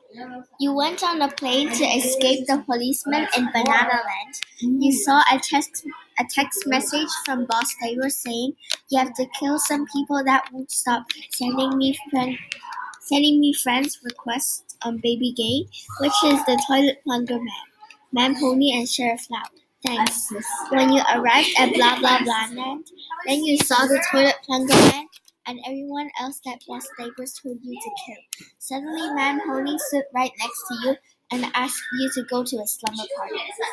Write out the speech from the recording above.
You went on a plane to escape the policeman in Banana Land. You saw a text message from Boss Tabor saying, "You have to kill some people that won't stop sending me friends requests on Baby Gay, which is the toilet plunger man, Pony, and Sheriff Loud. Thanks." When you arrived at Blah Blah Blah Land, then you saw the toilet plunger man and everyone else that Boss Neighbors told you to kill. Suddenly, Man Pony stood right next to you and asked you to go to a slumber party.